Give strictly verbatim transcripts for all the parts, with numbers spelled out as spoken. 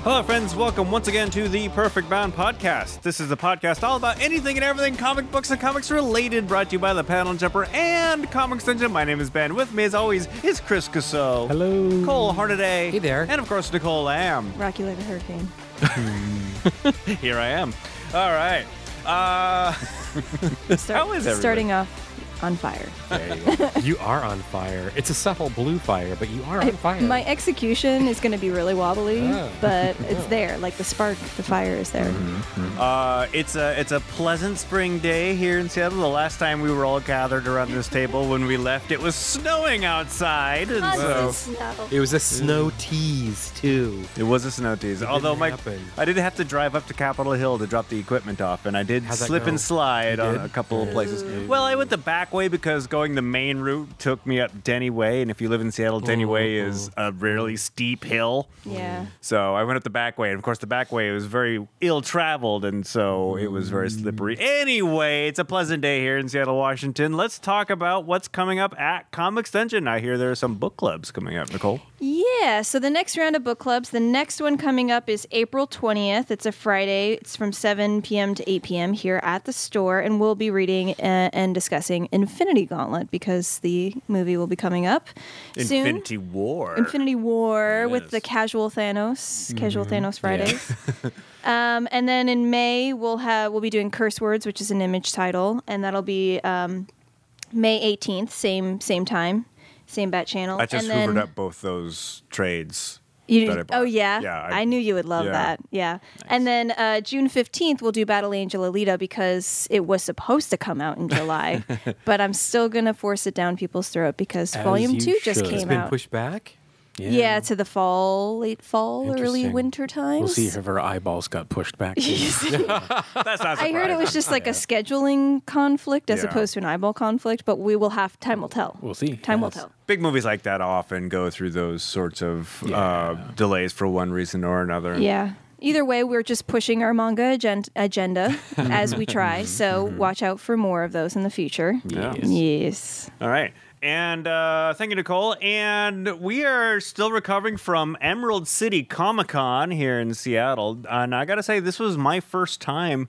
Hello, friends. Welcome once again to the Perfect Bound Podcast. This is a podcast all about anything and everything comic books and comics related, brought to you by the Panel Jumper and Comics Dungeon. My name is Ben. With me, as always, is Chris Casso. Hello. Cole Hornaday. Hey there. And, of course, Nicole Lamb. Rocky like a hurricane. Here I am. All right. Uh, Start, how is everybody? Starting off on fire. There you go. You are on fire. It's a subtle blue fire, but you are on I- fire. My execution is going to be really wobbly, Oh. but it's there. Like the spark, the fire is there. Uh, it's a it's a pleasant spring day here in Seattle. The last time we were all gathered around this table, when we left, it was snowing outside, and so snow. It was a snow tease, too. it was a snow tease. Although my happen. I did have to drive up to Capitol Hill to drop the equipment off, and I did How'd that slip go? and slide You on did? a couple of places. Well, I went the back way because going the main route took me up Denny Way, and if you live in Seattle, Denny Way is a really steep hill. Yeah. So I went up the back way, and of course the back way was very ill-traveled, and so it was very slippery. Anyway, it's a pleasant day here in Seattle, Washington. Let's talk about what's coming up at Comics Dungeon. I hear there are some book clubs coming up, Nicole. Yeah, so the next round of book clubs, the next one coming up is April twentieth. It's a Friday. It's from seven p.m. to eight p.m. here at the store, and we'll be reading uh, and discussing Infinity Gauntlet because the movie will be coming up soon. Infinity War. Infinity War with Yes. the casual Thanos, casual Thanos Fridays. um, and then in May we'll have we'll be doing Curse Words, which is an Image title, and that'll be um, May eighteenth, same same time, same bat channel. I just and then, hoovered up both those trades. You, that I bought. oh yeah, Yeah, I, I- knew you would love yeah. that. Yeah, and then uh, June fifteenth we'll do Battle Angel Alita because it was supposed to come out in July, but I'm still gonna force it down people's throat because As Volume you Two just should. came It's been out. pushed back? Yeah, to the fall, late fall, early Interesting. winter times. We'll see if her eyeballs got pushed back. too. That's not I heard it was surprising. just like a scheduling conflict as Yeah. opposed to an eyeball conflict, but we will have time will tell. We'll see. Time will Yes. tell. Big movies like that often go through those sorts of uh, Yeah. delays for one reason or another. Yeah. Either way, we're just pushing our manga agen- agenda as we try, so watch out for more of those in the future. Yeah. Yes. Yes. All right. And uh, thank you, Nicole. And we are still recovering from Emerald City Comic Con here in Seattle. And I got to say, this was my first time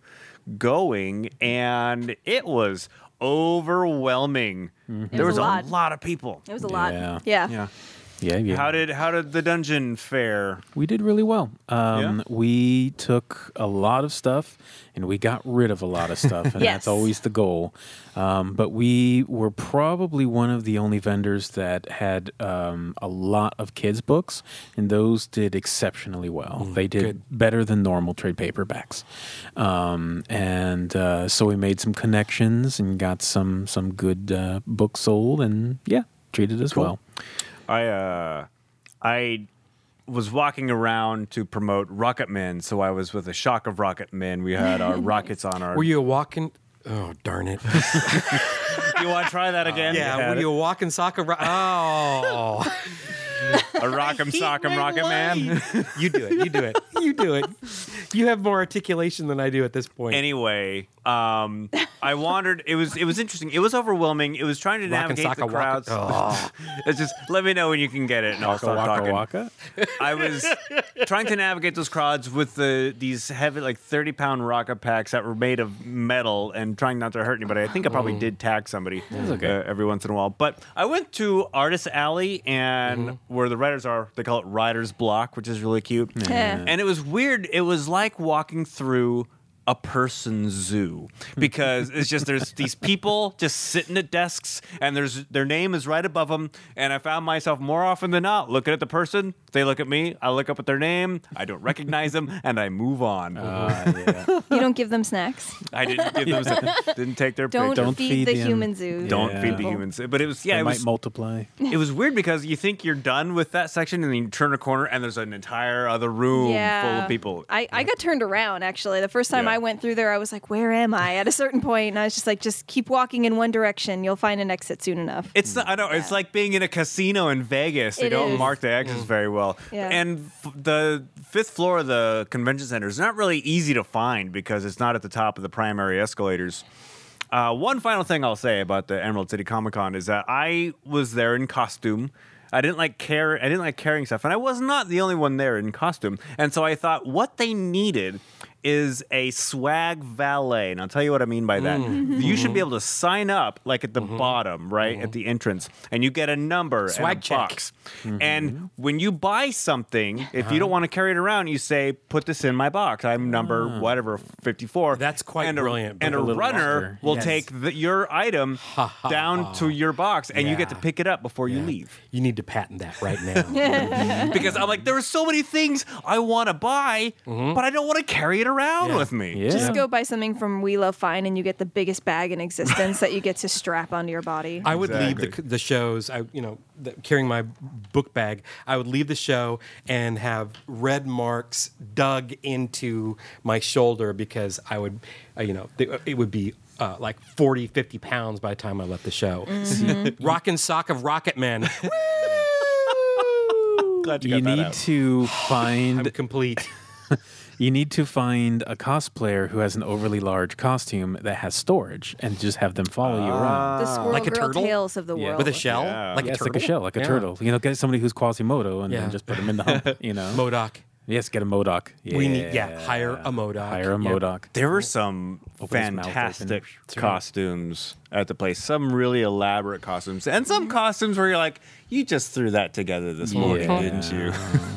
going, and it was overwhelming. There was was a a lot. lot of people. It was a lot. Yeah. Yeah. Yeah. Yeah, yeah. How did how did the dungeon fare? We did really well. Um, Yeah? We took a lot of stuff and we got rid of a lot of stuff, and Yes. that's always the goal. Um, but we were probably one of the only vendors that had um, a lot of kids' books, and those did exceptionally well. they did good. better than normal trade paperbacks. Um, and uh, so we made some connections and got some, some good uh, books sold, and yeah, treated us well. I uh, I was walking around to promote Rocket Men, so I was with a shock of Rocket Men. We had our rockets on our. Were you a walking? Oh, darn it. You want to try that again? yeah, had were you a walking soccer? Ro- oh. a Rock'em Sock'em Rocket Man? You do it. You do it. You do it. You have more articulation than I do at this point. Anyway, um, I wandered. It was it was interesting. It was overwhelming. It was trying to Rockin' navigate the Socka Waka- crowds. Oh. It's just let me know when you can get it, and I'll stop Waka talking. waka. I was trying to navigate those crowds with the these heavy, like thirty pound rocket packs that were made of metal, and trying not to hurt anybody. I think I probably did tag somebody okay. uh, every once in a while. But I went to Artist Alley, and where the writers are, they call it Writer's Block, which is really cute. Yeah. And it was weird. It was like walking through a person zoo because it's just there's these people just sitting at desks and there's their name is right above them, and I found myself more often than not looking at the person, they look at me, I look up at their name, I don't recognize them, and I move on. Uh, yeah. You don't give them snacks. I didn't give them some, didn't take their Don't, picture. Don't feed, feed the them. human zoo. Don't Yeah. feed the people. humans. But it was yeah, They it might was multiply. it was weird because you think you're done with that section and then you turn a corner and there's an entire other room Yeah. full of people. I, I got turned around actually. The first time Yeah. I went through there, I was like, where am I? At a certain point, and I was just like, just keep walking in one direction. You'll find an exit soon enough. It's the, I know it's like being in a casino in Vegas. They It don't is. mark the exits very well. Yeah. And f- the fifth floor of the convention center is not really easy to find because it's not at the top of the primary escalators. Uh, one final thing I'll say about the Emerald City Comic Con is that I was there in costume. I didn't like care. I didn't like carrying stuff, and I was not the only one there in costume. And so I thought, what they needed is a swag valet, and I'll tell you what I mean by that. Mm. You should be able to sign up, like at the mm-hmm. bottom, right mm-hmm. at the entrance, and you get a number swag and a check. box. Mm-hmm. And when you buy something, if uh-huh. you don't want to carry it around, you say, "Put this in my box. I'm number uh. whatever fifty-four." That's quite and brilliant. A, and a, a runner longer. will yes. take the, your item down to your box, and yeah. you get to pick it up before yeah. you leave. You need to patent that right now. Because I'm like, there are so many things I want to buy, mm-hmm. but I don't want to carry it around yeah. with me. Yeah. Just go buy something from We Love Fine and you get the biggest bag in existence that you get to strap onto your body. I would exactly. leave the, the shows, I you know, the, carrying my book bag, I would leave the show and have red marks dug into my shoulder because I would, uh, you know, it, it would be uh, like forty, fifty pounds by the time I left the show. Mm-hmm. Rockin' sock of Rocket Man. Glad you, you got that need out. to find I'm complete. You need to find a cosplayer who has an overly large costume that has storage and just have them follow you around. The Squirrel Like a Girl turtle? Tales of the Yeah. world. With a shell? Yeah. Like Yeah, a it's turtle? like a shell, like a Yeah. turtle. You know, get somebody who's Quasimodo and Yeah. then just put them in the hump, you know. Modoc. Yes, get a Modoc. Yeah. We need, yeah, hire a Modoc. Hire a Yep. Modoc. There were some Open his mouth fantastic open. costumes at the place. Some really elaborate costumes, and some costumes where you're like, "You just threw that together this morning, Yeah. didn't you?"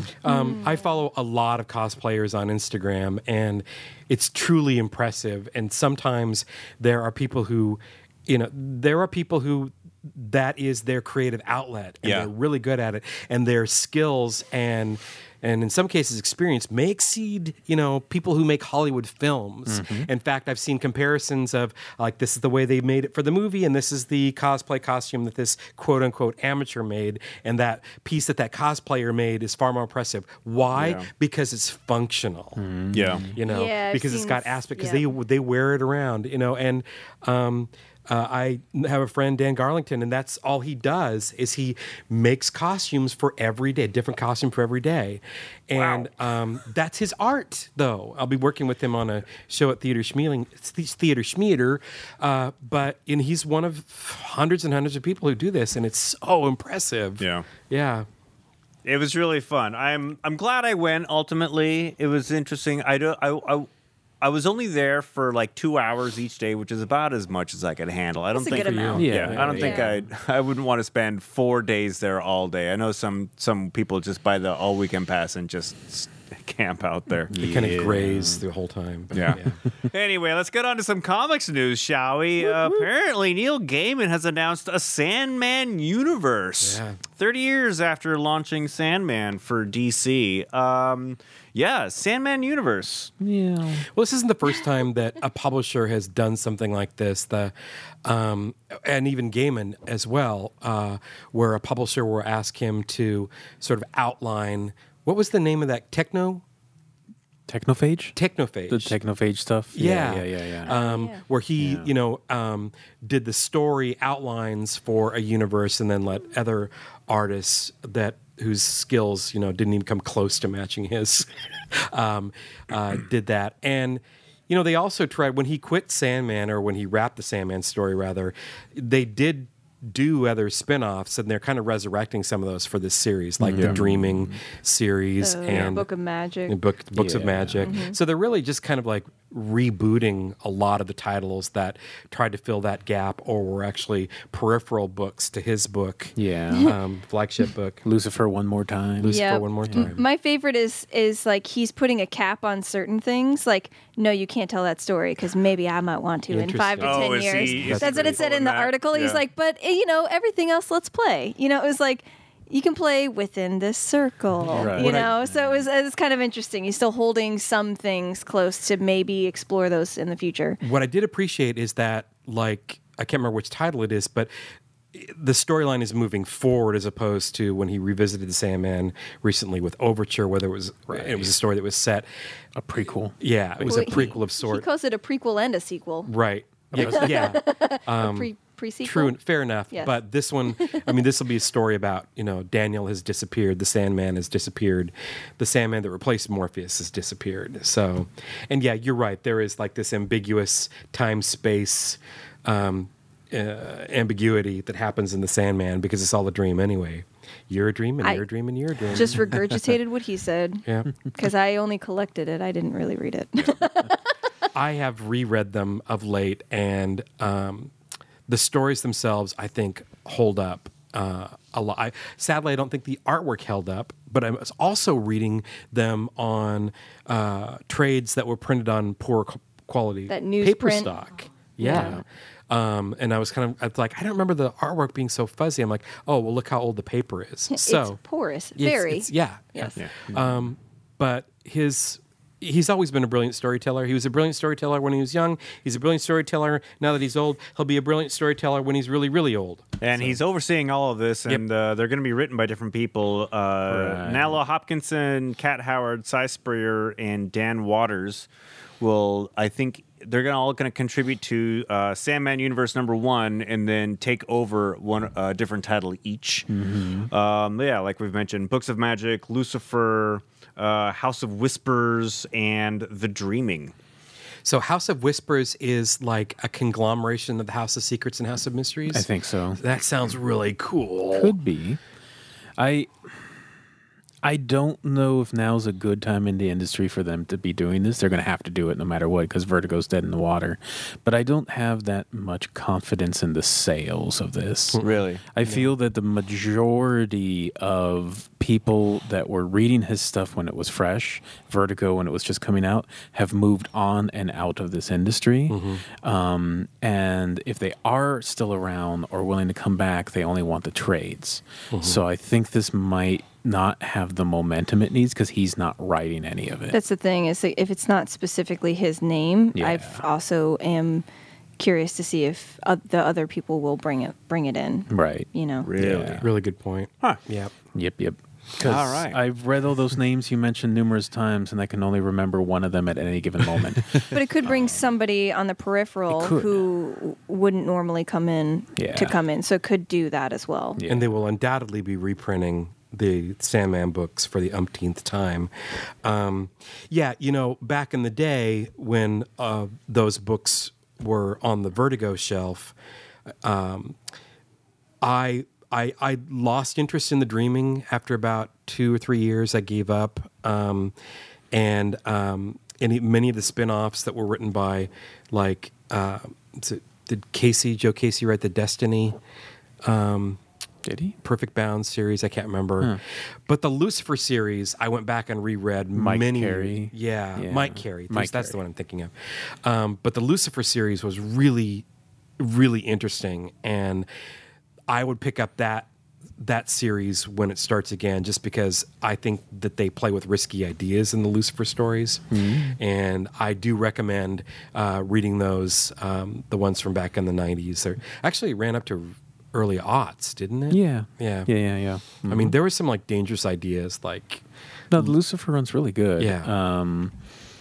Um, I follow a lot of cosplayers on Instagram, and it's truly impressive. And sometimes there are people who, you know, there are people who that is their creative outlet, and Yeah. they're really good at it, and their skills and and in some cases experience may exceed, you know, people who make Hollywood films. Mm-hmm. In fact, I've seen comparisons of like, this is the way they made it for the movie, and this is the cosplay costume that this quote unquote amateur made, and that piece that that cosplayer made is far more impressive. Why? Yeah. Because it's functional. Yeah. You know, Yeah, I've because it's seen got s- aspect, because yeah. they they wear it around, you know, and um, uh, I have a friend, Dan Garlington, and that's all he does is he makes costumes for every day, different costume for every day. And um, that's his art, though. I'll be working with him on a show at Theater Schmealing, Theater Schmeater, uh, but and he's one of hundreds and hundreds of people who do this, and it's so impressive. Yeah. Yeah. It was really fun. I'm I'm glad I went. Ultimately, it was interesting. I do. I. I I was only there for like two hours each day, which is about as much as I could handle. I don't That's a think good amount. Yeah, Yeah, I don't yeah, think yeah. I I wouldn't want to spend four days there all day. I know some some people just buy the all weekend pass and just s- camp out there. They kind Yeah. of graze the whole time. But Yeah. Anyway, let's get on to some comics news, shall we? Uh, apparently, Neil Gaiman has announced a Sandman universe. Yeah. thirty years after launching Sandman for D C. Um, yeah, Sandman universe. Yeah. Well, this isn't the first time that a publisher has done something like this. The um, and even Gaiman as well, uh, where a publisher will ask him to sort of outline what was the name of that techno Technophage? technophage. The technophage stuff? Yeah, Yeah, yeah, yeah. yeah. Um, Yeah. Where he, Yeah. you know, um, did the story outlines for a universe, and then let other artists that whose skills, you know, didn't even come close to matching his, um, uh, did that. And you know, they also tried when he quit Sandman, or when he wrapped the Sandman story, rather, they did do other spin-offs, and they're kind of resurrecting some of those for this series, like the Dreaming series Uh, and Book of Magic. and book, books of Yeah. magic. So they're really just kind of like rebooting a lot of the titles that tried to fill that gap, or were actually peripheral books to his book. Yeah. Um, flagship book. Lucifer one more time. Lucifer Yeah. one more M- time. My favorite is is like he's putting a cap on certain things. Like, no, you can't tell that story because maybe I might want to in five to Interesting. Oh, ten is years. he- is That's he what it said in pulling the that? article. He's Yeah. like, but eh, you know, everything else, let's play. You know, it was like you can play within this circle. Right. You What I- know, so it was it's kind of interesting. He's still holding some things close to maybe explore those in the future. What I did appreciate is that, like, I can't remember which title it is, but the storyline is moving forward as opposed to when he revisited the Sandman recently with Overture, whether it was it was a story that was set. A prequel. Yeah, it was Well, a prequel of He sorts. calls it a prequel and a sequel. Right. Yeah. yeah. a pre pre sequel. True, fair enough. Yes. But this one, I mean, this will be a story about, you know, Daniel has disappeared, the Sandman has disappeared, the Sandman that replaced Morpheus has disappeared. So, and yeah, you're right. There is like this ambiguous time space um, uh, ambiguity that happens in the Sandman because it's all a dream anyway. You're a dream, and I you're a dream, and you're a dream. Just regurgitated what he said yeah. because I only collected it. I didn't really read it. I have reread them of late, and um, the stories themselves, I think, hold up uh, a lot. I, sadly, I don't think the artwork held up, but I was also reading them on uh, trades that were printed on poor qu- quality That paper newsprint. stock. Yeah. Um, and I was kind of I was like, I don't remember the artwork being so fuzzy. I'm like, oh, well, look how old the paper is. So it's porous, it's- very. it's- yeah. Yes. Yeah. Um, but his he's always been a brilliant storyteller. He was a brilliant storyteller when he was young. He's a brilliant storyteller now that he's old. He'll be a brilliant storyteller when he's really, really old. And he's overseeing all of this, and uh, they're going to be written by different people. Uh, Right. Nalo Hopkinson, Kat Howard, Cy Spurrier, and Dan Waters will, I think, they're gonna all going to contribute to uh, Sandman Universe number one, and then take over one uh, different title each. Mm-hmm. Um, yeah, like we've mentioned, Books of Magic, Lucifer, uh, House of Whispers, and The Dreaming. So House of Whispers is like a conglomeration of the House of Secrets and House of Mysteries. I think so. That sounds really cool. Could be. I I don't know if now's a good time in the industry for them to be doing this. They're going to have to do it no matter what because Vertigo's dead in the water. But I don't have that much confidence in the sales of this. Really? I feel that the majority of people that were reading his stuff when it was fresh, Vertigo when it was just coming out, have moved on and out of this industry. Mm-hmm. Um, and if they are still around or willing to come back, they only want the trades. Mm-hmm. So I think this might not have the momentum it needs because he's not writing any of it. That's the thing is that if it's not specifically his name, Yeah. I've also am curious to see if uh, the other people will bring it bring it in. right. You know. Really? Yeah. Really good point. Huh. Yep. Yep, yep. 'Cause All right. I've read all those names you mentioned numerous times, and I can only remember one of them at any given moment. But it could bring somebody on the peripheral It could. who wouldn't normally come in Yeah. to come in. So it could do that as well. Yeah. And they will undoubtedly be reprinting the Sandman books for the umpteenth time. Um, yeah, you know, back in the day when uh, those books were on the Vertigo shelf, um, I, I I lost interest in the Dreaming after about two or three years. I gave up, um, and um, any many of the spin-offs that were written by, like, uh, is it, did Casey Joe Casey write the Destiny? Did he? Perfect Bound series. I can't remember, but the Lucifer series, I went back and reread Mike many. Carey. Yeah, Yeah. Mike Carey. Mike that's Carey. the one I'm thinking of. Um, but the Lucifer series was really, really interesting, and I would pick up that that series when it starts again, just because I think that they play with risky ideas in the Lucifer stories, Mm-hmm. and I do recommend uh, reading those. Um, the ones from back in the nineties. They actually ran up to early aughts, didn't it? Yeah. Yeah. Yeah, yeah, yeah. I mean, there were some like dangerous ideas, like No, the Lucifer run's really good. Yeah. Um,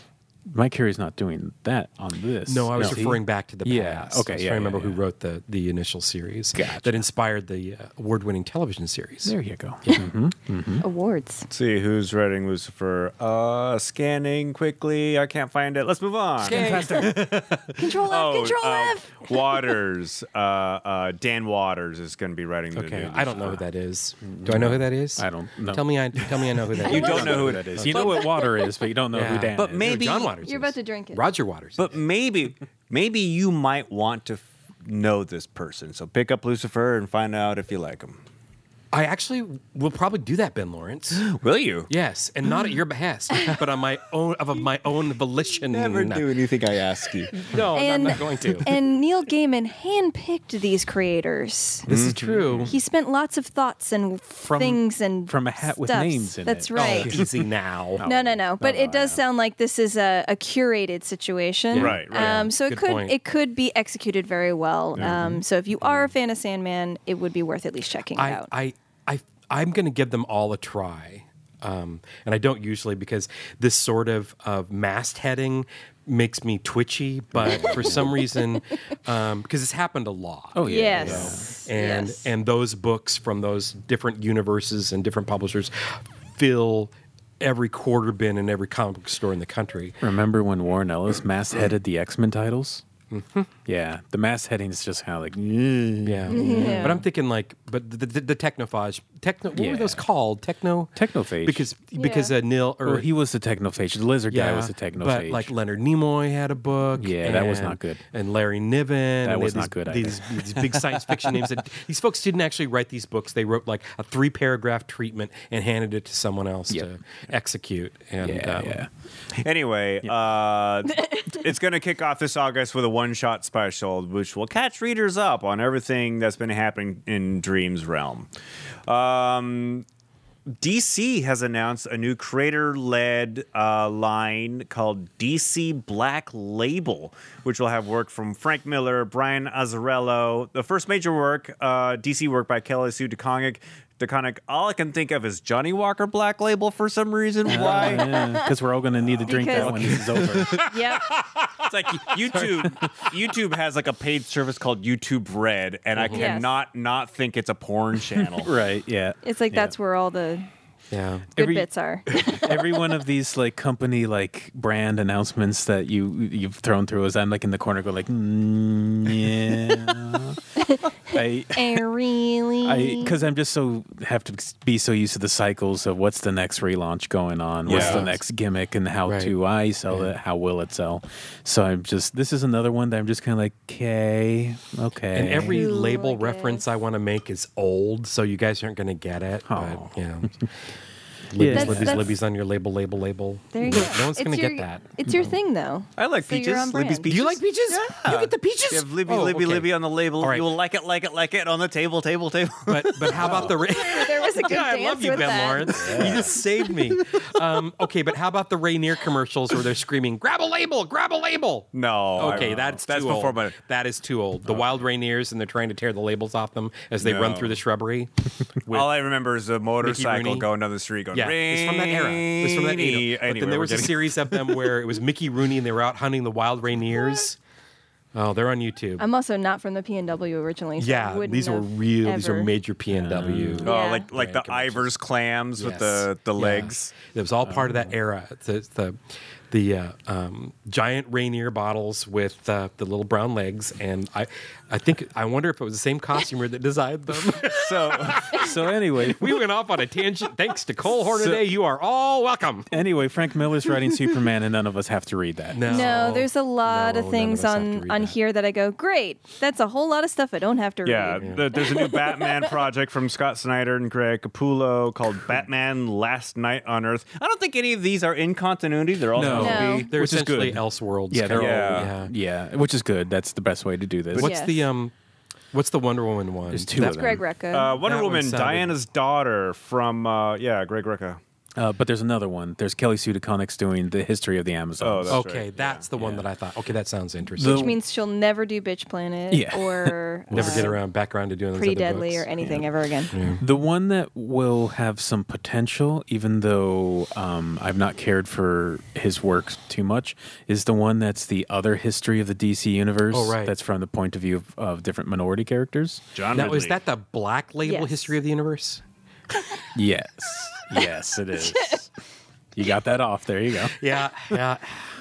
Mike Carey's not doing that on this. no, I was is he? referring back to the Yeah, past. okay, I was yeah, trying to remember yeah, who yeah. wrote the the initial series Gotcha. that inspired the uh, award-winning television series. There you go. Mhm. Awards. Let's see who's writing Lucifer. Uh, scanning quickly. I can't find it. Let's move on. Control F, Oh, Control uh, F. Waters. Uh, uh, Dan Waters is going to be writing. The, Okay, the- I don't know who that is. Do I know who that is? I don't know. Tell me, I tell me, I know who that is. You don't know who it is. You know what water is, but you don't know Yeah. who Dan But is. maybe- John Waters. You're is. about to drink it. Roger Waters. But maybe, maybe you might want to f- know this person. So pick up Lucifer and find out if you like him. I actually will probably do that, Ben Lawrence. Will you? Yes, and not at your behest, but on my own of my own volition. anything I ask you. No, I'm And- not going to. And Neil Gaiman handpicked these creators. This is true. He spent lots of thoughts and From- things and from a hat with stuffs. names in That's it. right. Oh, easy now. No, no, no. But no, it does yeah. sound like this is a, a curated situation. Yeah. Right, right. Um, so it Good could point. it could be executed very well. Um, so if you are a fan of Sandman, it would be worth at least checking it I, out. I, I, I'm going to give them all a try. Um, and I don't usually because this sort of, of mastheading makes me twitchy, but for some reason, um, because it's happened a lot. Oh, yeah. yes. and yes. and those books from those different universes and different publishers fill every quarter bin in every comic book store in the country. Remember when Warren Ellis mass-headed the X-Men titles? Yeah, the mass heading is just kind of like, Yeah. Yeah. But I'm thinking like, but the, the, the Technophage techno. What Yeah. were those called? Techno. Technophage. Because because Yeah. uh, Neil or well, he was the technophage. The lizard yeah, guy was the technophage. But like Leonard Nimoy had a book. Yeah, that was and- not good. And Larry Niven. That and was they not had good these, either. These, these big science fiction names. That, these folks didn't actually write these books. They wrote like a three paragraph treatment and handed it to someone else Yep. to execute. And yeah, um, yeah. Anyway, uh, it's going to kick off this August with a one-shot special, which will catch readers up on everything that's been happening in Dream's realm. Um, D C has announced a new creator-led uh, line called D C Black Label, which will have work from Frank Miller, Brian Azzarello. The first major work, uh, D C work by Kelly Sue DeConnick. DeConnick. All I can think of is Johnny Walker Black Label for some reason. Why? Because we're all going to need to drink Because- that when this is over. Yep. It's like YouTube. YouTube has like a paid service called YouTube Red, and I Yes. cannot not think it's a porn channel. Right, yeah. It's like Yeah. that's where all the yeah. good Every- bits are. Every one of these like company like brand announcements that you you've thrown through is I'm like in the corner go like mm, yeah. I And really, I because I'm just so have to be so used to the cycles of what's the next relaunch going on, what's Yeah. the next gimmick, and how Right. to I sell Yeah. it, how will it sell. So I'm just this is another one that I'm just kind of like okay, okay. And every Ooh, label I guess. reference I want to make is old, so you guys aren't going to get it. Oh. But, you know. Yeah. Libby's, That's- Libby's, that's- Libby's on your label, label, label. there you go. No one's It's going to your- get that. It's your thing, though. I like So you're peaches. on brand. Libby's peaches. Do you like peaches? Yeah. You get the peaches? You have Libby, Oh, Libby, okay. Libby on the label. All right. You will like it, like it, like it on the table, table, table. But but how about the? Ra- There was a good Yeah, I dance love you, with Ben that. Lawrence. You just saved me. Um, okay, but how about the Rainier commercials where they're screaming, "Grab a label, grab a label"? No. Okay, I- that's that's too before old. my. That is too old. The wild Rainiers, and they're trying to tear the labels off them as they run No. through the shrubbery. With- All I remember is a motorcycle Rooney. going down the street going. yeah, it's from that era. It's from that era. "Rainy." But Anyway, then there we're was a getting- series of them where it was Mickey Rooney and they were out hunting the wild Rainiers. Oh, they're on YouTube. I'm also not from the P N W originally. So I yeah, wouldn't these were have real. These are ever- major P N W. Oh, Yeah. like like the Brand commercials. Ivers clams with Yes. the the Yeah. legs. It was all part of that era. It's, it's the the uh, um, giant Rainier bottles with uh, the little brown legs, and I I think I wonder if it was the same costumer that designed them. So so anyway, We went off on a tangent. Thanks to Cole Hornaday, you are all welcome. anyway, Frank Miller's writing Superman, and none of us have to read that. No, there's a lot No, of none things of us have to on read on that. here that I go, great. That's a whole lot of stuff I don't have to yeah, read. the- there's a new Batman project from Scott Snyder and Greg Capullo called Batman Last Night on Earth. I don't think any of these are in continuity. They're all No. supposed to No. be. They're Which is essentially good. Elseworlds. Yeah, they're kind all- of- Yeah, which is good. That's the best way to do this. What's Yes. the um? What's the Wonder Woman one? There's two That- of them. Greg Rucka. Uh, Wonder That one Woman, sounded- Diana's daughter from uh, yeah, Greg Rucka. Uh, but there's another one. There's Kelly Sue DeConnick's doing the history of the Amazon. Oh, that's okay, right, that's the one Yeah. that I thought. Okay, that sounds interesting. Which means she'll never do Bitch Planet Yeah. or Never uh, get around back around to doing those Pretty other Deadly books. or anything ever again. The one that will have some potential, even though um, I've not cared for his work too much, is the one that's the other history of the D C universe. Oh, right. That's from the point of view of, of different minority characters. John Now, Ridley. is that the Black Label Yes. history of the universe? Yes, yes, it is. You got that off. There you go. Yeah, yeah.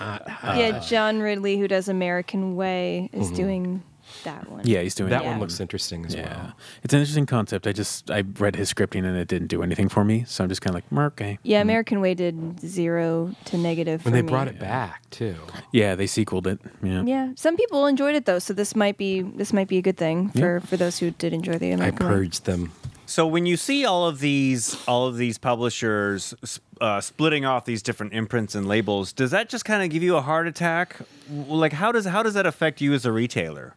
yeah, John Ridley, who does American Way, is doing that one. Yeah, he's doing That Yeah. one looks interesting as Yeah, well. it's an interesting concept. I just I read his scripting and it didn't do anything for me, so I'm just kind of like, "Mer, okay. Yeah, American Way did zero to negative. When for they me. brought it back too. Yeah, they sequeled it. Yeah, Yeah, some people enjoyed it though, so this might be this might be a good thing for, for those who did enjoy the I American Way. purged them. So when you see all of these, all of these publishers uh, splitting off these different imprints and labels, does that just kind of give you a heart attack? Like, how does how does that affect you as a retailer?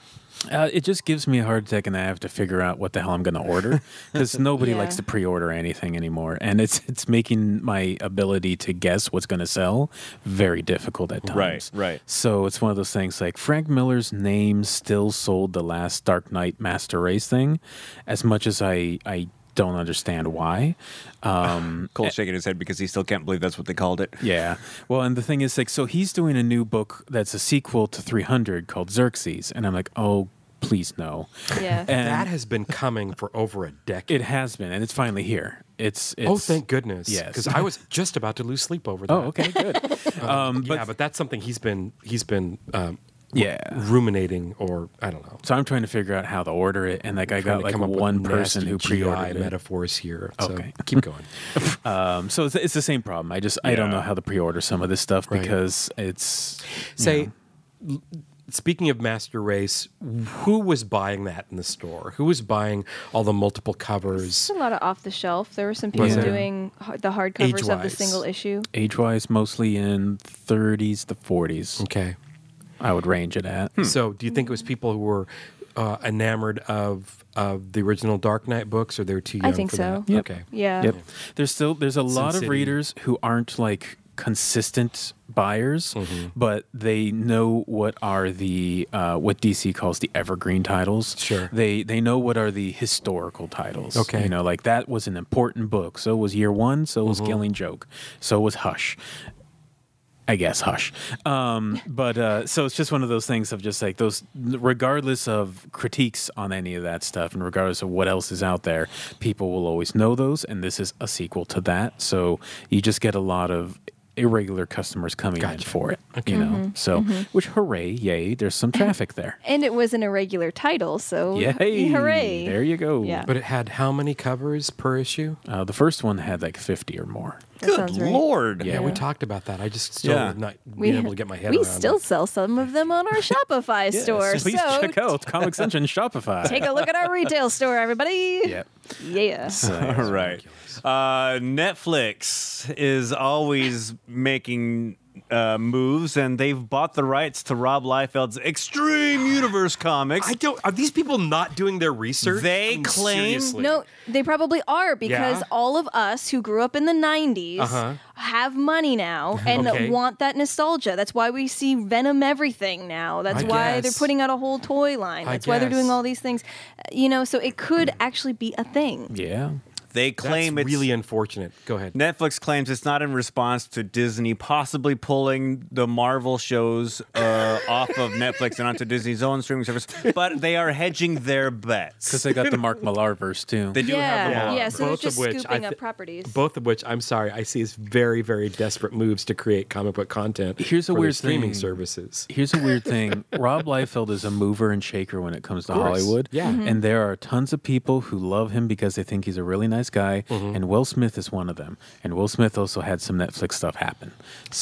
Uh, it just gives me a heart attack, and I have to figure out what the hell I'm going to order because nobody Yeah. likes to pre-order anything anymore, and it's it's making my ability to guess what's going to sell very difficult at times. Right, right. So it's one of those things like Frank Miller's name still sold the last Dark Knight Master Race thing, as much as I I don't understand why. Um, Cole's shaking his head because he still can't believe that's what they called it. Yeah. Well, and the thing is, like, so he's doing a new book that's a sequel to three hundred called Xerxes, and I'm like, oh, please no. Yeah. And That has been coming for over a decade. it has been, and it's finally here. It's, it's oh, thank goodness. Yes. Because I was just about to lose sleep over that. Oh, okay, good. um, yeah, but but that's something he's been he's been um, Yeah. ruminating, or I don't know. So I'm trying to figure out how to order it, and like I Trying got to like come up with one person nasty who G I pre-ordered it. metaphors here. So Okay. keep going. Um, so it's, it's the same problem. I just I don't Yeah. know how to pre-order some of this stuff Right. because it's you Say, know, l- speaking of Master Race, who was buying that in the store? Who was buying all the multiple covers? There's a lot of off the shelf. There were some people Was there? doing h- the hardcovers of the Age-wise. single issue. age-wise mostly in thirties to forties. Okay. I would range it at. So, do you think it was people who were uh, enamored of of the original Dark Knight books, or they're too young I think for so. that? Yep. Okay. Yeah. Yep. There's still there's a lot City. of readers who aren't like consistent buyers, Mm-hmm. but they know what are the uh, what D C calls the evergreen titles. Sure. They they know what are the historical titles. Okay. You know, like that was an important book. So was Year One. So was Mm-hmm. Killing Joke. So was Hush. I guess Hush. Um, but uh, so it's just one of those things of just like those, regardless of critiques on any of that stuff and regardless of what else is out there, people will always know those. And this is a sequel to that. So you just get a lot of irregular customers coming in Gotcha. for it, you know? So, which hooray, yay, there's some traffic there. And it was an irregular title, so Yay. hooray. There you go. Yeah. But it had how many covers per issue? Uh, the first one had like fifty or more. That Good sounds right. lord. Yeah, Yeah. we talked about that. I just still Yeah. have not We, been able to get my head we around still it. sell some of them on our Shopify store. Please so check out Comics Engine Shopify. take a look at our retail store, everybody. Yep. Yeah. All right. Uh, Netflix is always making uh, moves, and they've bought the rights to Rob Liefeld's Extreme Universe comics. I don't. Are these people not doing their research? They I mean, claim- seriously. No, they probably are because Yeah? all of us who grew up in the nineties Uh-huh. have money now and Okay. want that nostalgia. That's why we see Venom everything now. That's I why they're guess. putting out a whole toy line. I That's why they're doing guess. all these things. Uh, You know, so it could actually be a thing. Yeah. They That's claim it's really unfortunate. Go ahead. Netflix claims it's not in response to Disney possibly pulling the Marvel shows uh, off of Netflix and onto Disney's own streaming service, but they are hedging their bets. Because they got the Mark Millar verse too. They do have the Yeah, Marvel. yeah. So they're Both of just which I scooping thi- up properties. Both of which, I'm sorry, I see as very, very desperate moves to create comic book content. Here's a for their weird streaming thing. services. Here's a weird thing. Rob Liefeld is a mover and shaker when it comes to course. Hollywood. Yeah. Mhm. And there are tons of people who love him because they think he's a really nice guy. Mm-hmm. And Will Smith is one of them. And Will Smith also had some Netflix stuff happen.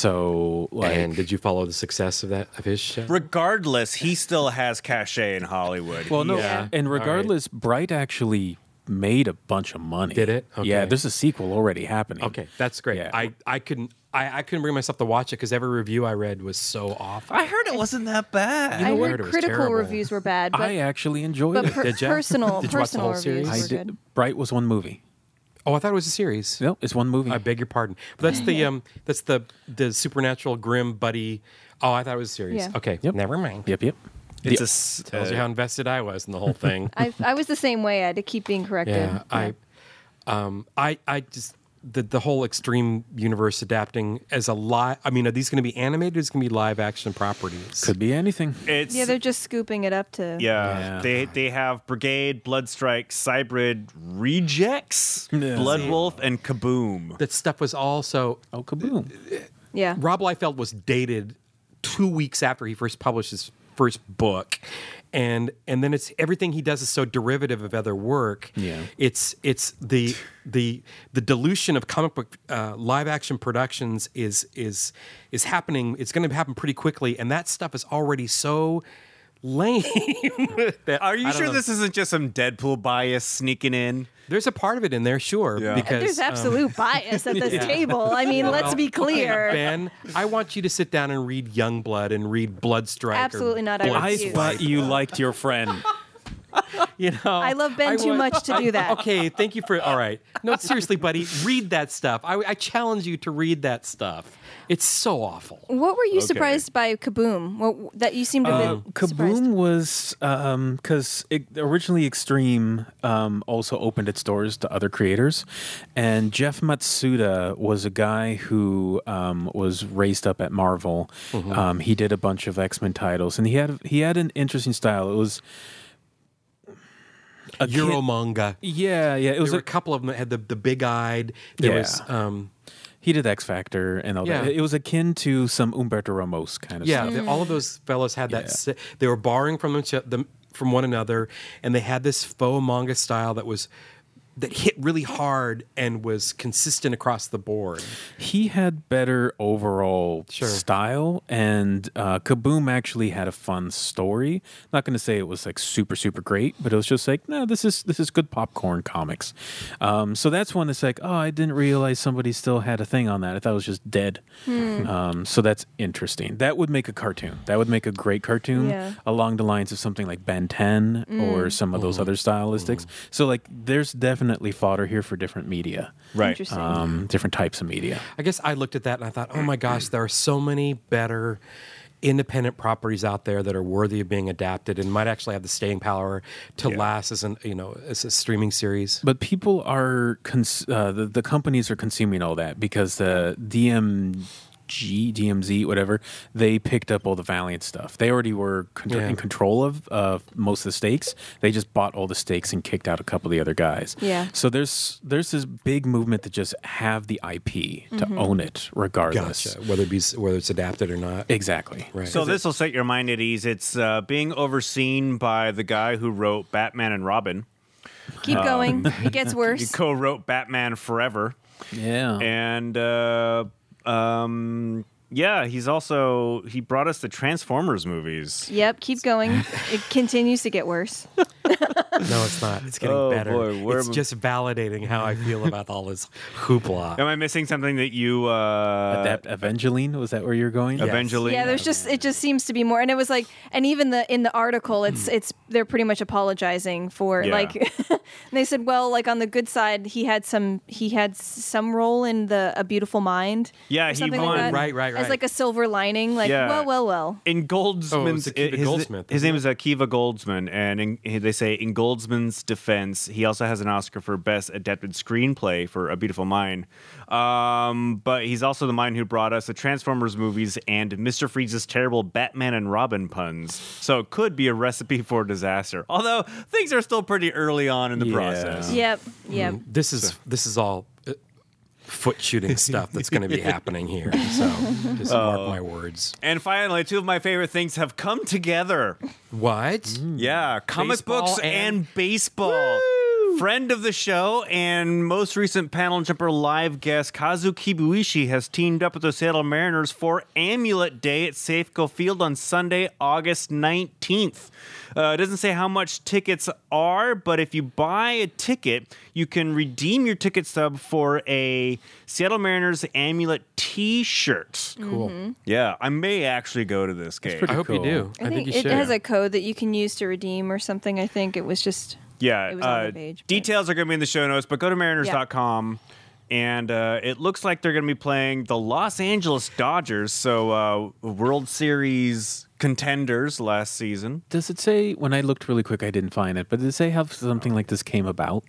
So, like, And did you follow the success of that of his show? Regardless, he still has cachet in Hollywood. well, no. Yeah. And All right. regardless, Bright actually made a bunch of money. Did it? Yeah, Okay. there's a sequel already happening. Okay, that's great. Yeah. I, I couldn't I, I couldn't bring myself to watch it because every review I read was so awful. I heard it wasn't that bad. I what? heard It was critical terrible. reviews were bad, but, I actually enjoyed but it. per- Did ya? personal Did you watch the personal whole reviews series? I were did. good. Bright was one movie. Oh, I thought it was a series. Nope, it's one movie. I beg your pardon. But that's the um that's the the supernatural grim buddy. Oh, I thought it was a series. Yeah. Okay, Yep. never mind. Yep, yep. It's The- a s- Tells you uh, how invested I was in the whole thing. I, I was the same way. I had to keep being corrected. Yeah, I, um, I, I just the the whole Extreme Universe adapting as a live. I mean, are these going to be animated? Or is it going to be live action properties? Could be anything. it's Yeah, they're just scooping it up to. yeah, Yeah. They they have Brigade, Bloodstrike, Cybrid, Rejects, Yeah. Bloodwolf, and Kaboom. That stuff was also Oh, kaboom. Yeah. Rob Liefeld was dated two weeks after he first published his first book, and and then it's everything he does is so derivative of other work. Yeah. it's it's the the the dilution of comic book uh, live action productions is is is happening. It's going to happen pretty quickly, and that stuff is already so lame. that- Are you I don't sure know. this isn't just some Deadpool bias sneaking in? There's a part of it in there, sure, Yeah. because There's um, absolute bias at this table. I mean, let's be clear. Ben, I want you to sit down and read Youngblood and read Bloodstrike. or Absolutely not, I Blood refuse. I thought you liked your friend. You know, I love Ben too want- much to do that. Okay, thank you for. All right, no, seriously, buddy, read that stuff. I, I challenge you to read that stuff. It's so awful. What were you surprised by Kaboom? What, that you seemed a Uh, bit surprised. Kaboom was because originally Extreme um, also opened its doors to other creators, and Jeff Matsuda was a guy who um, was raised up at Marvel. Um, he did a bunch of X-Men titles, and he had he had an interesting style. It was a kid- Euro manga. yeah, yeah. It There was were a, a couple of them that had the, the big eyed. There Yeah. was um, He did X Factor and all Yeah. that. It was akin to some Umberto Ramos kind of Yeah, stuff. the- all of those fellows had that. Yeah. si- They were borrowing from each- them from one another, and they had this faux manga style that was that hit really hard and was consistent across the board. He had better overall Sure. style, and uh, Kaboom actually had a fun story. Not going to say it was like super super great, but it was just like, no, this is this is good popcorn comics. Um, so that's one that's like, oh, I didn't realize somebody still had a thing on that. I thought it was just dead. Um, so that's interesting. That would make a cartoon. That would make a great cartoon Yeah. along the lines of something like Ben ten or some of those other stylistics. So like, there's definitely fodder here for different media. Right. Interesting. Um, different types of media. I guess I looked at that and I thought, oh my gosh, there are so many better independent properties out there that are worthy of being adapted and might actually have the staying power to Yeah. last as an you know as a streaming series. But people are cons- uh, the the companies are consuming all that because the D M G, D M Z, whatever, they picked up all the Valiant stuff. They already were con- Yeah. in control of uh, most of the stakes. They just bought all the stakes and kicked out a couple of the other guys. Yeah. So there's there's this big movement to just have the I P to own it regardless. Gotcha. Whether it be whether it's adapted or not. Exactly. Right. So this will set your mind at ease. It's uh, being overseen by the guy who wrote Batman and Robin. Keep going. It gets He worse. co-wrote Batman Forever. Yeah. And uh, um, yeah, he's also he brought us the Transformers movies. Yep, keep going. It continues to get worse. No, it's not. It's getting Oh, better. boy, where it's am- just validating how I feel about all this hoopla. Am I missing something that you uh, Adapt Evangeline, was that where you're going? Evangeline? Yeah, there's just it just seems to be more, and it was like, and even the in the article, it's it's they're pretty much apologizing for Yeah. like, and they said, well, like on the good side, he had some he had some role in the A Beautiful Mind. Yeah, or he something won. like that, Right, right, as right. like a silver lining. Like, Yeah. well, well, well. In Goldsman's, Oh, it's Akiva his, Goldsmith, his isn't name is Akiva Goldsman, and in, they say in Goldsman's defense, he also has an Oscar for Best Adapted Screenplay for A Beautiful Mind. Um, but he's also the mind who brought us the Transformers movies and Mister Freeze's terrible Batman and Robin puns. So it could be a recipe for disaster. Although things are still pretty early on in the Yeah. process. Yep, yep. This is this is all uh, foot shooting stuff that's going to be happening here. So just mark my words. And finally, two of my favorite things have come together. What? Yeah, comic Baseball books and, and- baseball. Friend of the show and most recent Panel Jumper live guest Kazu Kibuishi has teamed up with the Seattle Mariners for Amulet Day at Safeco Field on Sunday, August nineteenth. Uh, it doesn't say how much tickets are, but if you buy a ticket, you can redeem your ticket stub for a Seattle Mariners Amulet T-shirt. Cool. Yeah, I may actually go to this game. pretty I hope cool. you do. I, think, you it should. has a code that you can use to redeem or something. I think it was just. Yeah, It was on uh, the page, but- details are going to be in the show notes, but go to mariners dot com. And uh, it looks like they're going to be playing the Los Angeles Dodgers, so uh, World Series contenders last season. Does it say, when I looked really quick, I didn't find it, but did it say how something like this came about?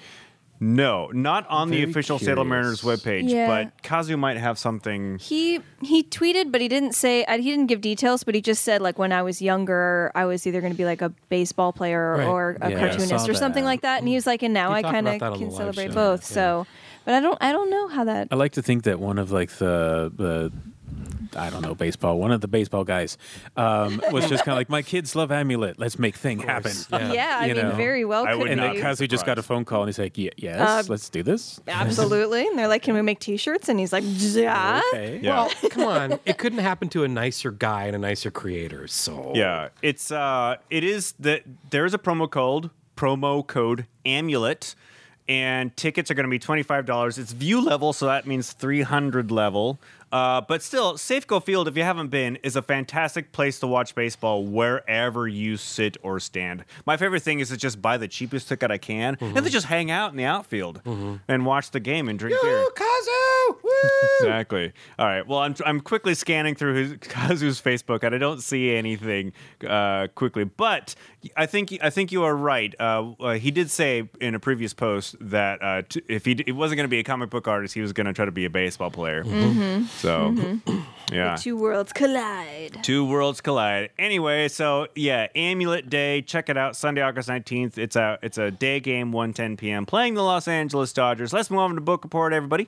No, not on the Very official Seattle curious. Mariners webpage, Yeah. but Kazu might have something. He he tweeted, but he didn't say. uh, He didn't give details, but he just said like when I was younger, I was either going to be like a baseball player Right. or a Yeah, I cartoonist saw or something that. like that. And he was like, and now He I talked kind of about that on can the live celebrate show, both. yeah. So, but I don't I don't know how that. I like to think that one of like the the I don't know baseball. One of the baseball guys um, was just kind of like, my kids love Amulet. Let's make thing happen. Yeah. Yeah, I You mean, know, very well I could would be. And then not Kazu just got a surprised. phone call and he's like, "Ye- "Yes, Uh, let's do this." Absolutely. And they're like, can we make T-shirts? And he's like, yeah. Okay. Yeah. Well, come on. It couldn't happen to a nicer guy and a nicer creator. So Yeah, it's uh, it is that there is a promo code, promo code Amulet, and tickets are going to be twenty-five dollars. It's view level, so that means three hundred level. Uh, but still, Safeco Field, if you haven't been, is a fantastic place to watch baseball wherever you sit or stand. My favorite thing is to just buy the cheapest ticket I can and then just hang out in the outfield and watch the game and drink beer. Kazu! Woo! Exactly. All right. Well, I'm I'm quickly scanning through his, Kazu's Facebook, and I don't see anything uh, quickly. But I think I think you are right. Uh, uh, he did say in a previous post that uh, t- if he, d- he wasn't going to be a comic book artist, he was going to try to be a baseball player. So, Yeah. The two worlds collide. Two worlds collide. Anyway, so yeah, Amulet Day. Check it out. Sunday, August nineteenth. It's a it's a day game, one ten p.m. playing the Los Angeles Dodgers. Let's move on to book report, everybody.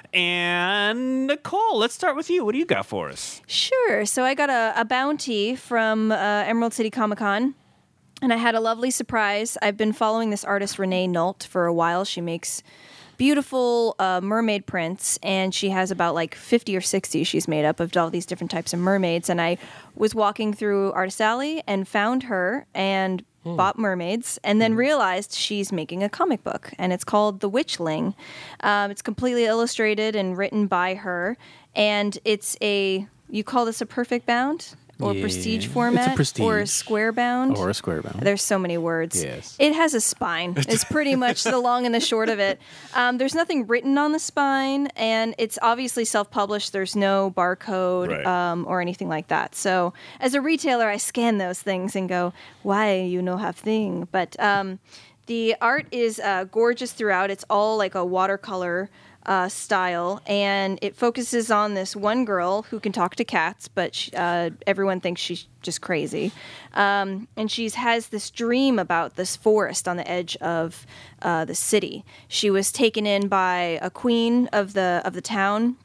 And Nicole, let's start with you. What do you got for us? Sure. So I got a, a bounty from uh, Emerald City Comic Con, and I had a lovely surprise. I've been following this artist, Renee Nault, for a while. She makes beautiful uh, mermaid prints, and she has about like fifty or sixty she's made up of all these different types of mermaids. And I was walking through Artist Alley and found her and Hmm. bought mermaids, and then realized she's making a comic book, and it's called The Witchling. Um, it's completely illustrated and written by her, and it's a, you call this a perfect bound? Or Yeah. prestige It's a format? prestige. Or a square bound? Or a square bound. There's so many words. Yes. It has a spine. It's pretty much the long and the short of it. Um, there's nothing written on the spine, and it's obviously self-published. There's no barcode Right. um, or anything like that. So as a retailer, I scan those things and go, why you no have thing? But um, the art is uh, gorgeous throughout. It's all like a watercolor Uh, style, and it focuses on this one girl who can talk to cats, but she, uh, everyone thinks she's just crazy. Um, and she has this dream about this forest on the edge of uh, the city. She was taken in by a queen of the of the town,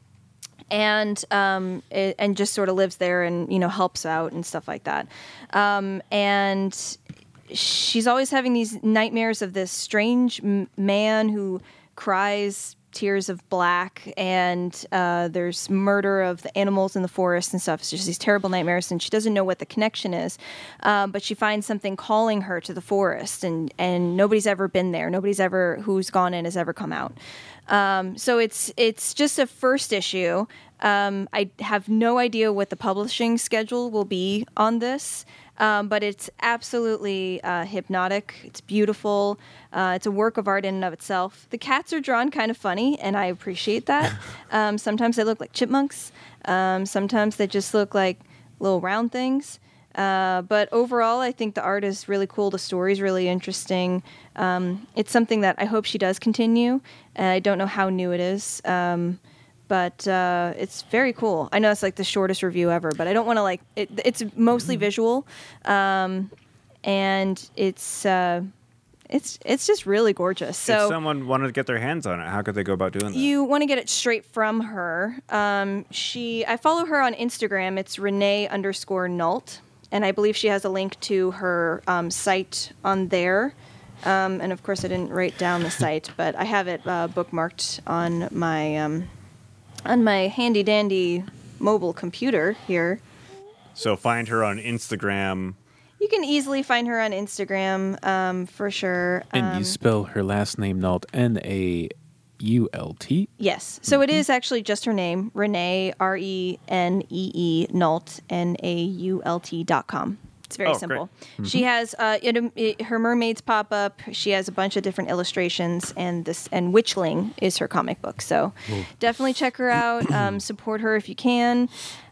and um, it, and just sort of lives there and you know helps out and stuff like that. Um, and she's always having these nightmares of this strange m- man who cries tears of black, and uh, there's murder of the animals in the forest and stuff. It's just these terrible nightmares, and she doesn't know what the connection is. Um, but she finds something calling her to the forest, and, and nobody's ever been there. Nobody's ever who's gone in has ever come out. Um, so it's it's just a first issue. Um, I have no idea what the publishing schedule will be on this. Um, but it's absolutely uh, hypnotic. It's beautiful. Uh, it's a work of art in and of itself. The cats are drawn kind of funny, and I appreciate that. Um, sometimes they look like chipmunks. Um, sometimes they just look like little round things. Uh, but overall, I think the art is really cool. The story's really interesting. Um, it's something that I hope she does continue. And I don't know how new it is. Um, But uh, it's very cool. I know it's like the shortest review ever, but I don't want to like it. It's mostly visual, um, and it's uh, it's it's just really gorgeous. So if someone wanted to get their hands on it, how could they go about doing that? you want to get it straight from her. Um, she, I follow her on Instagram. It's Renee underscore Nault, and I believe she has a link to her um, site on there. Um, and of course, I didn't write down the site, but I have it uh, bookmarked on my. Um, on my handy dandy mobile computer here. So find her on Instagram. You can easily find her on Instagram, um, for sure. And Um, you spell her last name Nault, N A U L T. yes. So it is actually just her name, Renee, R E N E E, Nault, N A U L T dot com. It's very Oh, simple. great. She has uh, it, it, her mermaids pop up. She has a bunch of different illustrations, and this and Witchling is her comic book. So definitely check her out. Um, support her if you can,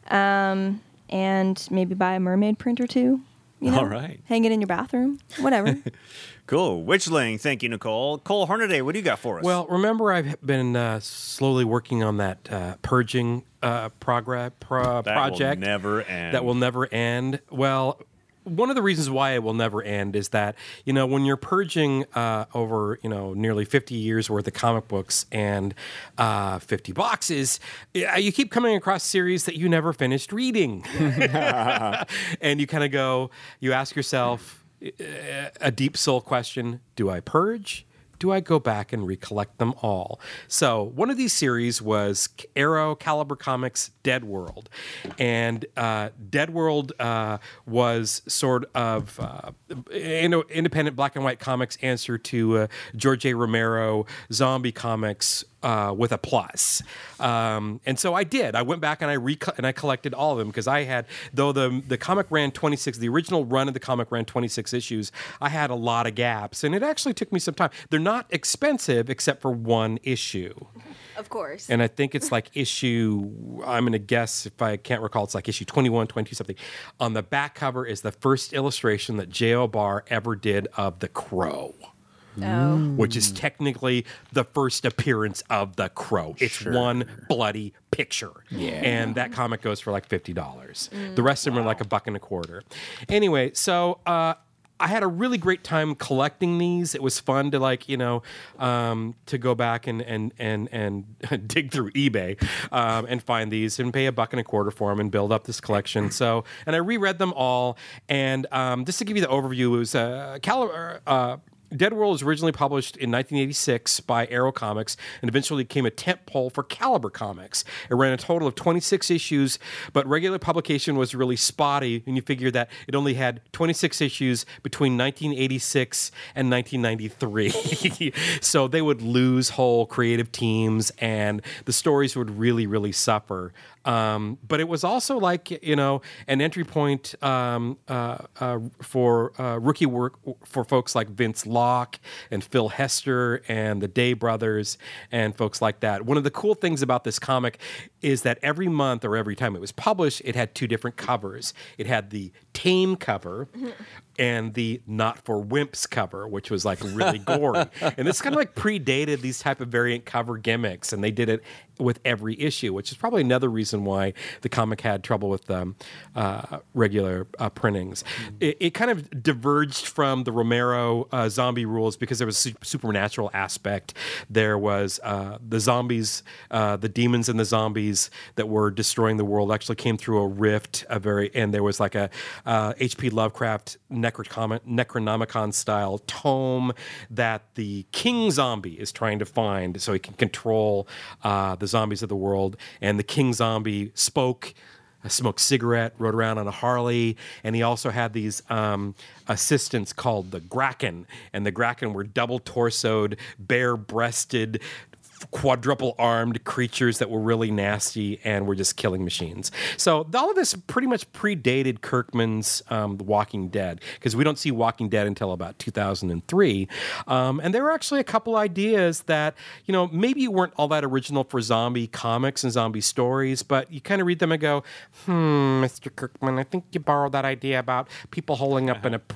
um, and maybe buy a mermaid print or two. You know, All right. hang it in your bathroom, whatever. Cool. Witchling. Thank you, Nicole. Cole Hornaday, what do you got for us? Well, remember I've been uh, slowly working on that uh, purging uh, progress pro- that project will never end. that will never end. Well, one of the reasons why it will never end is that, you know, when you're purging uh, over, you know, nearly fifty years worth of comic books and uh, fifty boxes, you keep coming across series that you never finished reading. And you kind of go, you ask yourself a deep soul question: do I purge? Do I go back and recollect them all? So one of these series was Arrow Caliber Comics Dead World. And uh, Dead World uh, was sort of uh, an independent black and white comics answer to uh, George A. Romero zombie comics uh, with a plus. Um, and so I did. I went back and I reco- and I collected all of them because I had, though the the comic ran twenty-six, the original run of the comic ran twenty-six issues, I had a lot of gaps. And it actually took me some time. They're not expensive except for one issue. Of course. And I think it's like issue, I'm going to guess, if I can't recall, it's like issue twenty-one, twenty-two, something. On the back cover is the first illustration that J O. Barr ever did of the Crow. Oh. which is technically the first appearance of the Crow. It's Sure. one bloody picture. Yeah. And that comic goes for like fifty dollars. The rest of them are like a buck and a quarter. Anyway, so uh, I had a really great time collecting these. It was fun to like, you know, um, to go back and and and and dig through eBay um, and find these and pay a buck and a quarter for them and build up this collection. So, and I reread them all. And um, just to give you the overview, it was uh, Caliber. Uh, Dead World was originally published in nineteen eighty-six by Arrow Comics and eventually became a tentpole for Caliber Comics. It ran a total of twenty-six issues, but regular publication was really spotty when you figure that it only had twenty-six issues between nineteen eighty-six and nineteen ninety-three. So they would lose whole creative teams and the stories would really, really suffer. Um, but it was also like, you know, an entry point um, uh, uh, for uh, rookie work for folks like Vince Locke and Phil Hester and the Day Brothers and folks like that. One of the cool things about this comic is that every month or every time it was published, it had two different covers. It had the tame cover and the not for wimps cover, which was like really gory. And this kind of like predated these type of variant cover gimmicks, and they did it with every issue, which is probably another reason why the comic had trouble with um, uh, regular uh, printings. Mm-hmm. It, it kind of diverged from the Romero uh, zombie rules because there was a supernatural aspect. There was uh, the zombies, uh, the demons and the zombies that were destroying the world actually came through a rift, a very, and there was like a uh, H P Lovecraft Necrocom- Necronomicon style tome that the king zombie is trying to find so he can control uh, the zombies of the world. And the king zombie spoke, smoked cigarette, rode around on a Harley, and he also had these um, assistants called the Graken, and the Graken were double torsoed, bare breasted, quadruple armed creatures that were really nasty and were just killing machines. So all of this pretty much predated Kirkman's um, The Walking Dead, because we don't see Walking Dead until about two thousand three. Um, and there were actually a couple ideas that, you know, maybe weren't all that original for zombie comics and zombie stories, but you kind of read them and go, hmm, Mister Kirkman, I think you borrowed that idea about people holding up in a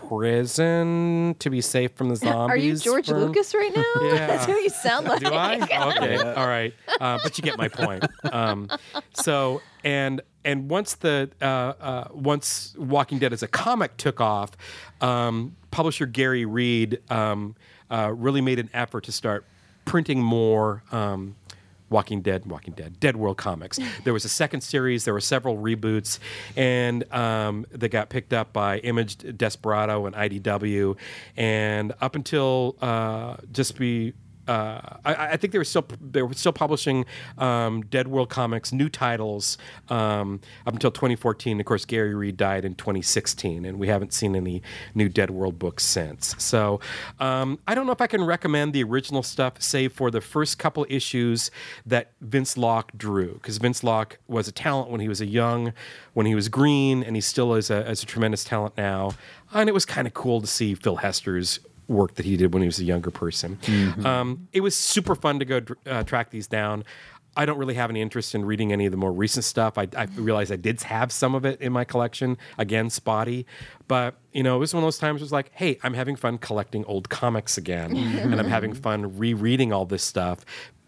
prison to be safe from the zombies. Are you George from... Lucas right now? Yeah. That's what you sound like. Do I? Okay, all right, uh, but you get my point. Um, so, and and once the uh, uh, once Walking Dead as a comic took off, um, publisher Gary Reed um, uh, really made an effort to start printing more um, Walking Dead, Walking Dead, Dead World comics. There was a second series. There were several reboots, and um, they got picked up by Image, Desperado, and I D W, and up until uh, just be. Uh, I, I think they were still they were still publishing um, Dead World comics, new titles um, up until twenty fourteen. Of course, Gary Reed died in twenty sixteen, and we haven't seen any new Dead World books since. So um, I don't know if I can recommend the original stuff, save for the first couple issues that Vince Locke drew, because Vince Locke was a talent when he was a young, when he was green, and he still is a, is a tremendous talent now. And it was kind of cool to see Phil Hester's work that he did when he was a younger person. Mm-hmm. Um, it was super fun to go uh, track these down. I don't really have any interest in reading any of the more recent stuff. I, I realized I did have some of it in my collection. Again, spotty. But, you know, it was one of those times where it was like, hey, I'm having fun collecting old comics again. And I'm having fun rereading all this stuff.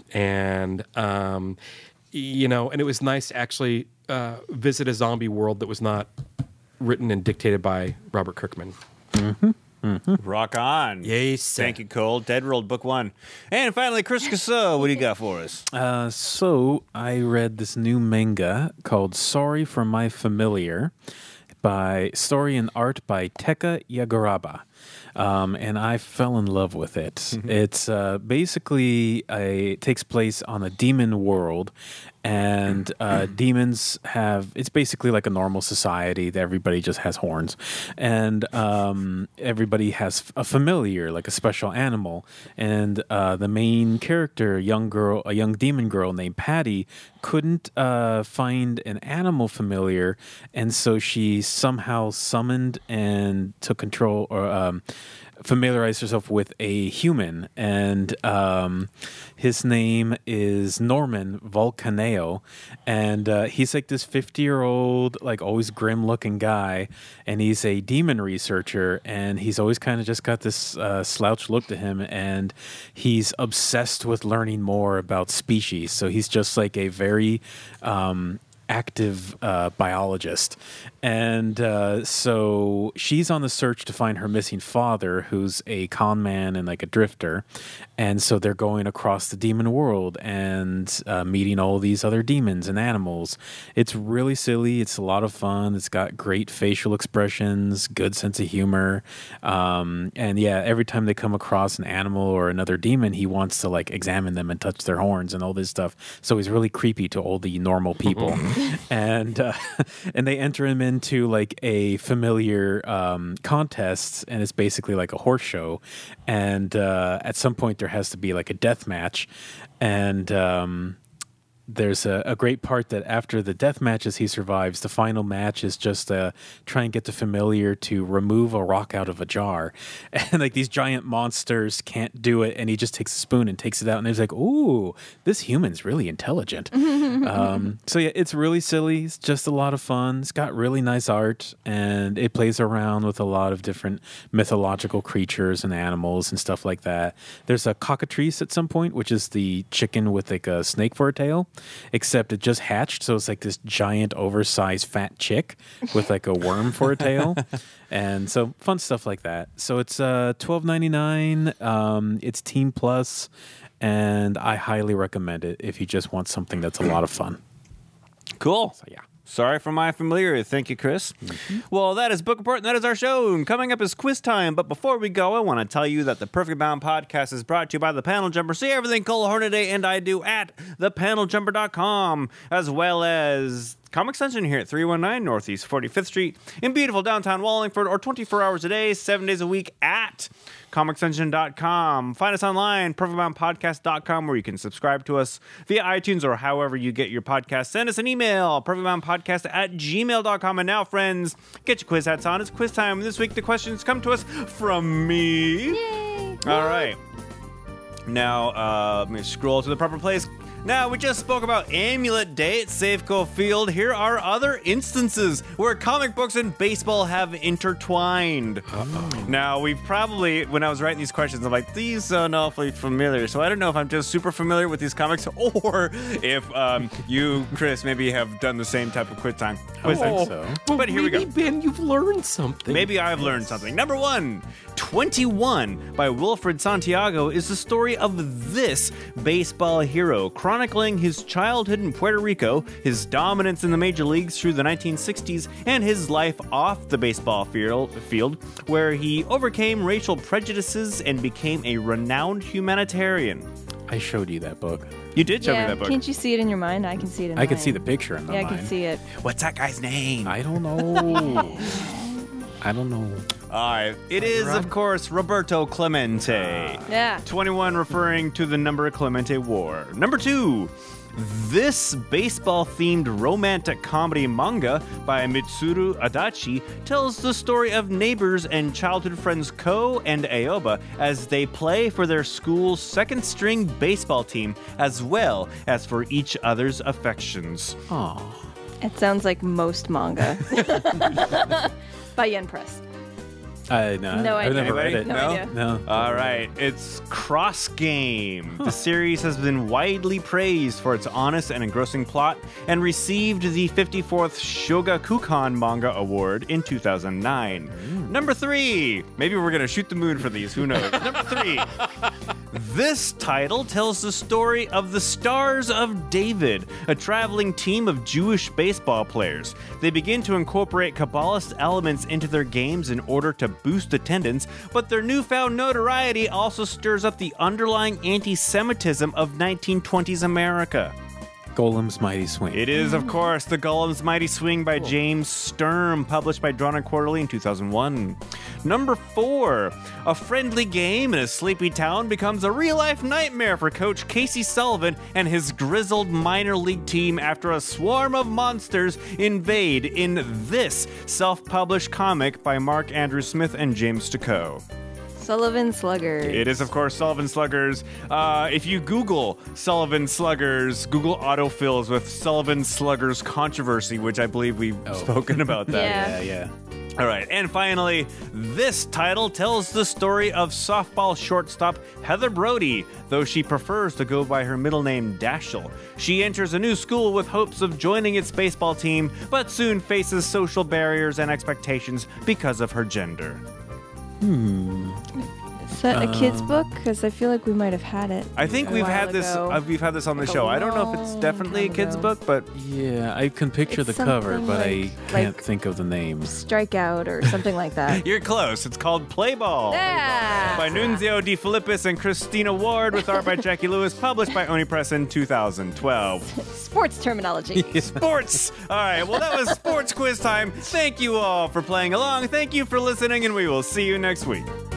And, um, you know, and it was nice to actually uh, visit a zombie world that was not written and dictated by Robert Kirkman. Mm-hmm. Mm-hmm. Rock on. Yes. Thank you, Cole. Dead World Book One. And finally, Chris Casso, what do you got for us? Uh, so I read this new manga called Sorry for My Familiar, by story and art by Teka Yagaraba. Um, and I fell in love with it. Mm-hmm. It's uh, basically a, it takes place on a demon world, and uh, demons have, it's basically like a normal society that everybody just has horns, and um, everybody has a familiar, like a special animal, and uh, the main character, a young girl, a young demon girl named Patty, couldn't uh, find an animal familiar, and so she somehow summoned and took control, or um, um, familiarize herself with a human, and um, his name is Norman Volcaneo, and uh, he's like this fifty-year-old, like always grim-looking guy, and he's a demon researcher, and he's always kind of just got this uh, slouch look to him, and he's obsessed with learning more about species. So he's just like a very um, active uh, biologist. And uh, so she's on the search to find her missing father, who's a con man and like a drifter. And so they're going across the demon world and uh, meeting all these other demons and animals. It's really silly. It's a lot of fun. It's got great facial expressions, good sense of humor. Um, and yeah, every time they come across an animal or another demon, he wants to like examine them and touch their horns and all this stuff. So he's really creepy to all the normal people. and uh, and they enter him into like a familiar um, contest, and it's basically like a horse show. And uh, at some point, there has to be like a death match, and um, there's a, a great part that after the death matches he survives, the final match is just uh, try and get the familiar to remove a rock out of a jar. And like these giant monsters can't do it, and he just takes a spoon and takes it out, and he's like, ooh, this human's really intelligent. um, so yeah, it's really silly. It's just a lot of fun. It's got really nice art, and it plays around with a lot of different mythological creatures and animals and stuff like that. There's a cockatrice at some point, which is the chicken with like a snake for a tail. Except it just hatched, so it's like this giant, oversized, fat chick with like a worm for a tail, and so fun stuff like that. So it's uh, twelve ninety-nine. Um, it's Teen Plus, and I highly recommend it if you just want something that's a lot of fun. Cool. So yeah. Sorry for my familiarity. Thank you, Chris. Mm-hmm. Well, that is Book Report, and that is our show. And coming up is quiz time. But before we go, I want to tell you that the Perfect Bound podcast is brought to you by The Panel Jumper. See everything Cole Hornaday and I do at the panel jumper dot com, as well as Comic Extension here at three one nine Northeast forty-fifth Street in beautiful downtown Wallingford, or twenty-four hours a day, seven days a week at comic extension dot com. Find us online, perfect bound podcast dot com, where you can subscribe to us via iTunes or however you get your podcast. Send us an email, perfect bound podcast at gmail dot com. And now, friends, get your quiz hats on. It's quiz time. This week, the questions come to us from me. Yay! All right. Now, uh, let me scroll to the proper place. Now, we just spoke about Amulet Day at Safeco Field. Here are other instances where comic books and baseball have intertwined. Uh-oh. Now, we've probably, when I was writing these questions, I'm like, these sound awfully familiar. So I don't know if I'm just super familiar with these comics, or if um, you, Chris, maybe have done the same type of quiz time. Quiz I time. think so. Well, But here we maybe, go. Ben, you've learned something. Maybe I've learned something. Number one, twenty-one by Wilfred Santiago is the story of this baseball hero, chronicling his childhood in Puerto Rico, his dominance in the major leagues through the nineteen sixties, and his life off the baseball field, where he overcame racial prejudices and became a renowned humanitarian. I showed you that book. You did show yeah, me that book. Can't you see it in your mind? I can see it in I mine. can see the picture in my Yeah, mind. I can see it. What's that guy's name? I don't know. I don't know. All right. It is, of course, Roberto Clemente. Yeah. twenty-one referring to the number Clemente wore. Number two, this baseball-themed romantic comedy manga by Mitsuru Adachi tells the story of neighbors and childhood friends Ko and Aoba as they play for their school's second-string baseball team, as well as for each other's affections. Aw. It sounds like most manga. By Yen Press. I no, No I've idea. never read Anybody? it. No No? idea. No. All right, it's Cross Game. The series has been widely praised for its honest and engrossing plot and received the fifty-fourth Shogakukan Manga Award in two thousand nine. Mm. Number three. Maybe we're going to shoot the moon for these. Who knows? Number three. This title tells the story of the Stars of David, a traveling team of Jewish baseball players. They begin to incorporate Kabbalist elements into their games in order to boost attendance, but their newfound notoriety also stirs up the underlying anti-Semitism of nineteen twenties America. Golem's Mighty Swing. It is, of course, The Golem's Mighty Swing by James Sturm, published by Drawn and Quarterly in two thousand one. Number four, a friendly game in a sleepy town becomes a real-life nightmare for Coach Casey Sullivan and his grizzled minor league team after a swarm of monsters invade in this self-published comic by Mark Andrew Smith and James Sticco. Sullivan Sluggers. It is, of course, Sullivan Sluggers. Uh, if you Google Sullivan Sluggers, Google autofills with Sullivan Sluggers controversy, which I believe we've Oh. spoken about that. Yeah. Yeah, yeah. All right, and finally, this title tells the story of softball shortstop Heather Brody, though she prefers to go by her middle name Dashiell. She enters a new school with hopes of joining its baseball team, but soon faces social barriers and expectations because of her gender. Is that a kid's book? Because I feel like we might have had it. I think a we've while had this. ago. Uh, we've had this on the Like a show. I don't know if it's long definitely a time kid's ago. book, but Yeah, I can picture It's the cover, something but I like- can't like- think of the names. Strikeout or something like that. you're close. It's called Play Ball. Yeah. By Nunzio De Filippis and Christina Ward, with art by Jackie Lewis, published by Oni Press in two thousand twelve. Sports terminology. Sports! All right, well, that was sports quiz time. Thank you all for playing along. Thank you for listening, and we will see you next week.